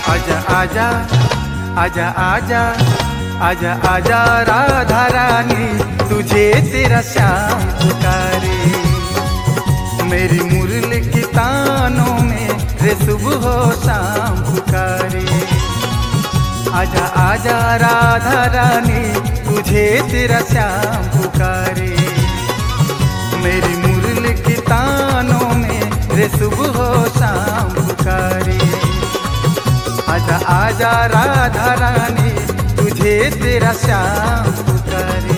आजा आजा आजा आजा आजा आजा राधा रानी, तुझे तेरा श्याम पुकारे। मेरी मुरली की तानों में रे सुबह हो शाम पुकारे। आजा आजा राधा रानी, तुझे तेरा श्याम पुकारे। मेरी मुरली की तानों में रे सुबह हो शाम पुकारे। आजा आजा राधा रानी, तुझे तेरा श्याम पुकारे।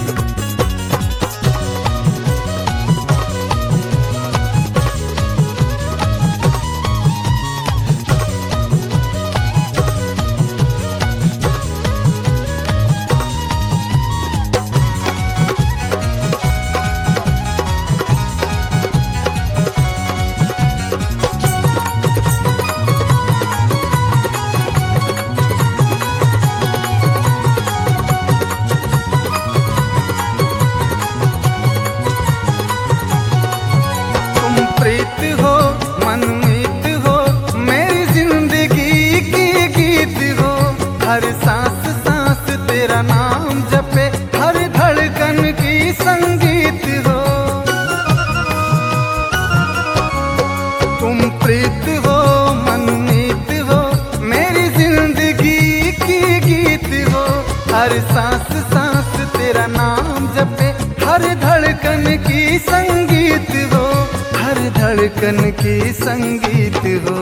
प्रीत हो मनमीत हो, मेरी जिंदगी की गीत हो। हर सांस सांस तेरा नाम जपे, हर धड़कन की संगीत हो। तुम प्रीत हो मनमीत हो, मेरी जिंदगी की गीत हो। हर सांस सांस तेरा नाम जपे, हर धड़कन की संगीत हो। हर धड़कन की संगीत हो।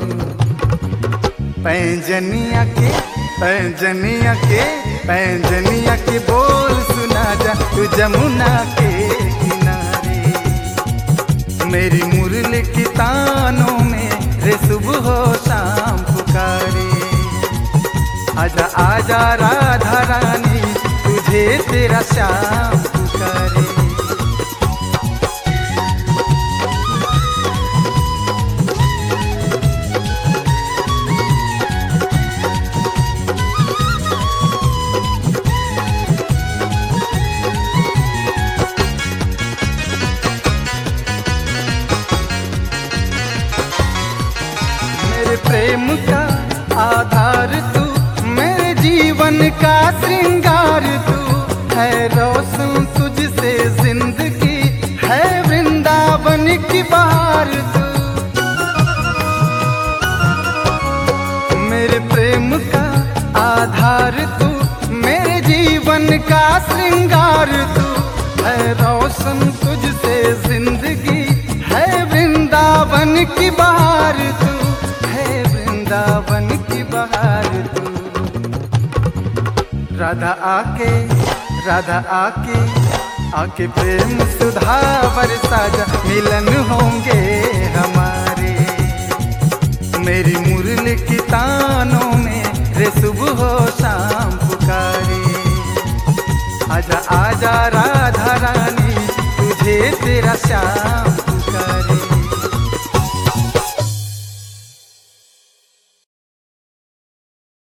पैंजनिया के पैंजनिया के पैंजनिया के बोल सुना जा, तू जमुना के किनारे। मेरी मुरली की तानों में रे सुबह हो शाम पुकारे। आजा आजा राधा रानी, तुझे तेरा श्याम पुकारे। प्रेम का आधार तू, मेरे जीवन का श्रृंगार तू। है रोशन तुझसे जिंदगी, है वृंदावन की बहार तू। मेरे प्रेम का आधार तू, मेरे जीवन का श्रृंगार तू। है रोशन तुझसे जिंदगी, है वृंदावन की बहार तू। वृंदावन की बहार तू। राधा आके आके प्रेम सुधा बरसा जा, मिलन होंगे हमारे। मेरी मुरली की तानों में रे सुबह हो शाम पुकारे। आजा आजा राधा रानी, तुझे तेरा श्याम